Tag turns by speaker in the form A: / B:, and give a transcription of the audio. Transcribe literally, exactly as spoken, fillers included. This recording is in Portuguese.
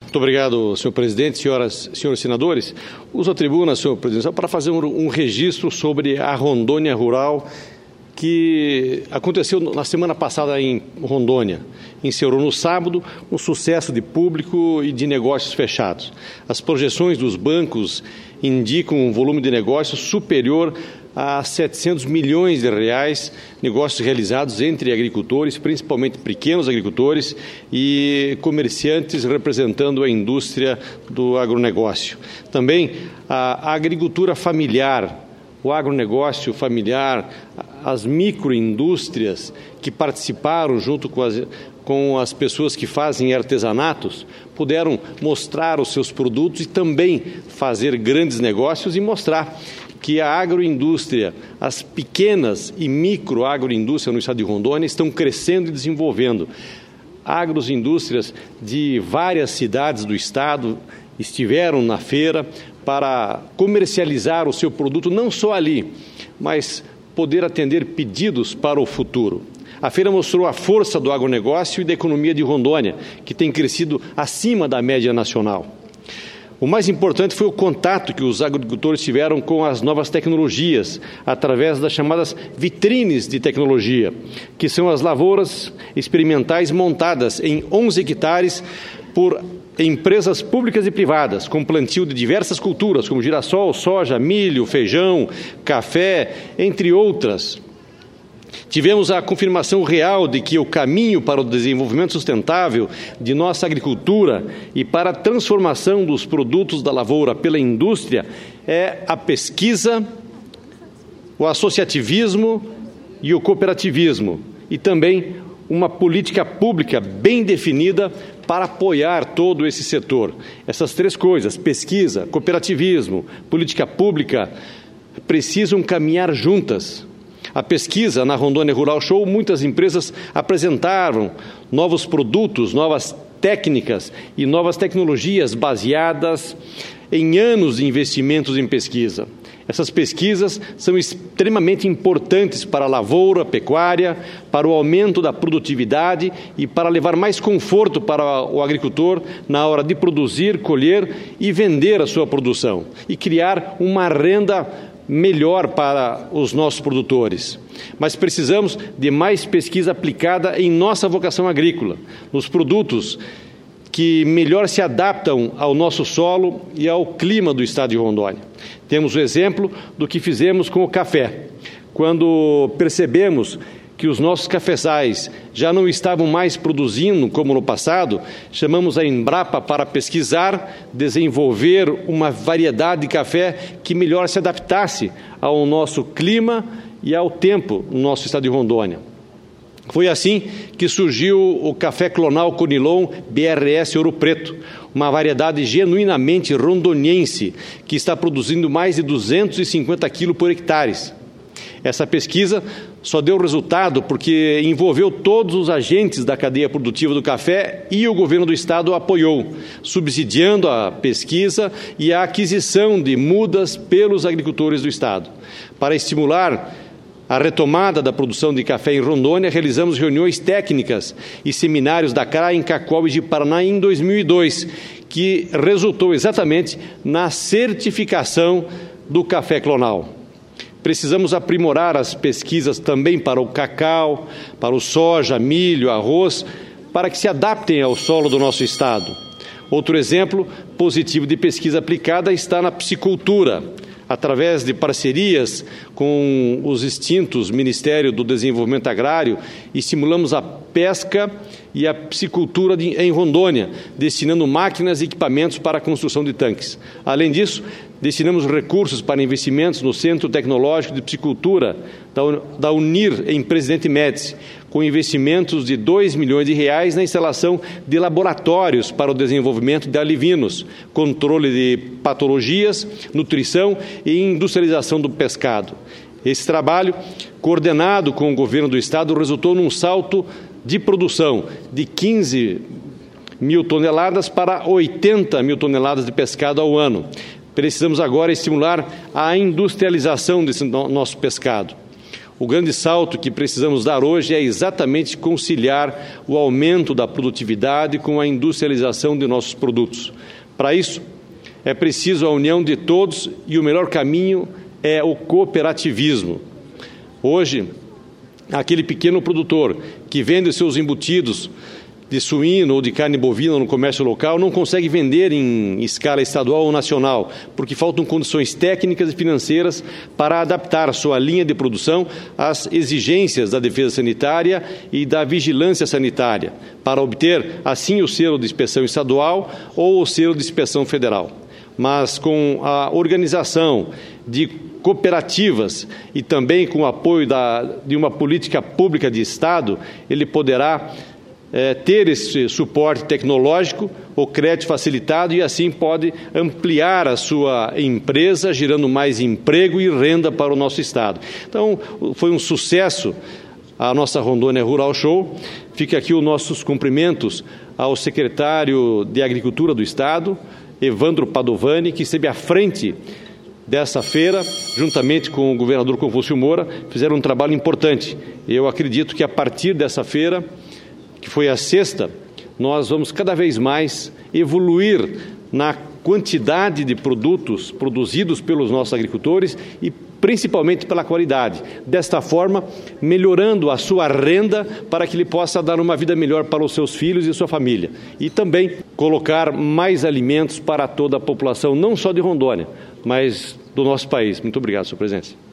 A: Muito obrigado, senhor presidente, senhoras, senhores senadores. Uso a tribuna, senhor presidente, para fazer um, um registro sobre a Rondônia Rural, que aconteceu na semana passada em Rondônia. Encerrou no sábado um sucesso de público e de negócios fechados. As projeções dos bancos indicam um volume de negócios superior a setecentos milhões de reais, negócios realizados entre agricultores, principalmente pequenos agricultores e comerciantes representando a indústria do agronegócio. Também a agricultura familiar, o agronegócio familiar, as microindústrias que participaram junto com as, com as pessoas que fazem artesanatos, puderam mostrar os seus produtos e também fazer grandes negócios e mostrar que a agroindústria, as pequenas e micro agroindústrias no estado de Rondônia estão crescendo e desenvolvendo. Agroindústrias de várias cidades do estado estiveram na feira para comercializar o seu produto, não só ali, mas poder atender pedidos para o futuro. A feira mostrou a força do agronegócio e da economia de Rondônia, que tem crescido acima da média nacional. O mais importante foi o contato que os agricultores tiveram com as novas tecnologias, através das chamadas vitrines de tecnologia, que são as lavouras experimentais montadas em onze hectares por empresas públicas e privadas, com plantio de diversas culturas, como girassol, soja, milho, feijão, café, entre outras. Tivemos a confirmação real de que o caminho para o desenvolvimento sustentável de nossa agricultura e para a transformação dos produtos da lavoura pela indústria é a pesquisa, o associativismo e o cooperativismo, e também uma política pública bem definida para apoiar todo esse setor. Essas três coisas, pesquisa, cooperativismo, política pública, precisam caminhar juntas. A pesquisa na Rondônia Rural Show, muitas empresas apresentaram novos produtos, novas técnicas e novas tecnologias baseadas em anos de investimentos em pesquisa. Essas pesquisas são extremamente importantes para a lavoura, pecuária, para o aumento da produtividade e para levar mais conforto para o agricultor na hora de produzir, colher e vender a sua produção e criar uma renda melhor para os nossos produtores. Mas precisamos de mais pesquisa aplicada em nossa vocação agrícola, nos produtos que melhor se adaptam ao nosso solo e ao clima do estado de Rondônia. Temos o exemplo do que fizemos com o café. Quando percebemos que os nossos cafezais já não estavam mais produzindo como no passado, chamamos a Embrapa para pesquisar, desenvolver uma variedade de café que melhor se adaptasse ao nosso clima e ao tempo no nosso estado de Rondônia. Foi assim que surgiu o café clonal Conilon B R S Ouro Preto, uma variedade genuinamente rondoniense que está produzindo mais de duzentos e cinquenta quilos por hectare. Essa pesquisa só deu resultado porque envolveu todos os agentes da cadeia produtiva do café e o governo do estado apoiou, subsidiando a pesquisa e a aquisição de mudas pelos agricultores do estado. Para estimular a retomada da produção de café em Rondônia, realizamos reuniões técnicas e seminários da C R A em Cacoal e de Paraná em dois mil e dois, que resultou exatamente na certificação do café clonal. Precisamos aprimorar as pesquisas também para o cacau, para o soja, milho, arroz, para que se adaptem ao solo do nosso estado. Outro exemplo positivo de pesquisa aplicada está na piscicultura. Através de parcerias com os extintos Ministério do Desenvolvimento Agrário, estimulamos a pesca e a piscicultura de, em Rondônia, destinando máquinas e equipamentos para a construção de tanques. Além disso, destinamos recursos para investimentos no Centro Tecnológico de Piscicultura da, da Unir, em Presidente Médici, com investimentos de dois milhões de reais na instalação de laboratórios para o desenvolvimento de alivinos, controle de patologias, nutrição e industrialização do pescado. Esse trabalho, coordenado com o governo do estado, resultou num salto de produção de quinze mil toneladas para oitenta mil toneladas de pescado ao ano. Precisamos agora estimular a industrialização desse nosso pescado. O grande salto que precisamos dar hoje é exatamente conciliar o aumento da produtividade com a industrialização de nossos produtos. Para isso, é preciso a união de todos e o melhor caminho é o cooperativismo. Hoje, aquele pequeno produtor que vende seus embutidos de suíno ou de carne bovina no comércio local não consegue vender em escala estadual ou nacional, porque faltam condições técnicas e financeiras para adaptar sua linha de produção às exigências da defesa sanitária e da vigilância sanitária, para obter, assim, o selo de inspeção estadual ou o selo de inspeção federal. Mas com a organização de cooperativas e também com o apoio da, de uma política pública de Estado, ele poderá É, ter esse suporte tecnológico, o crédito facilitado e assim pode ampliar a sua empresa, gerando mais emprego e renda para o nosso Estado. Então, foi um sucesso a nossa Rondônia Rural Show. Fica aqui os nossos cumprimentos ao secretário de Agricultura do Estado, Evandro Padovani, que esteve à frente dessa feira, juntamente com o governador Confúcio Moura, fizeram um trabalho importante. Eu acredito que a partir dessa feira, que foi a sexta, nós vamos cada vez mais evoluir na quantidade de produtos produzidos pelos nossos agricultores e principalmente pela qualidade. Desta forma, melhorando a sua renda para que ele possa dar uma vida melhor para os seus filhos e sua família. E também colocar mais alimentos para toda a população, não só de Rondônia, mas do nosso país. Muito obrigado, senhor presidente.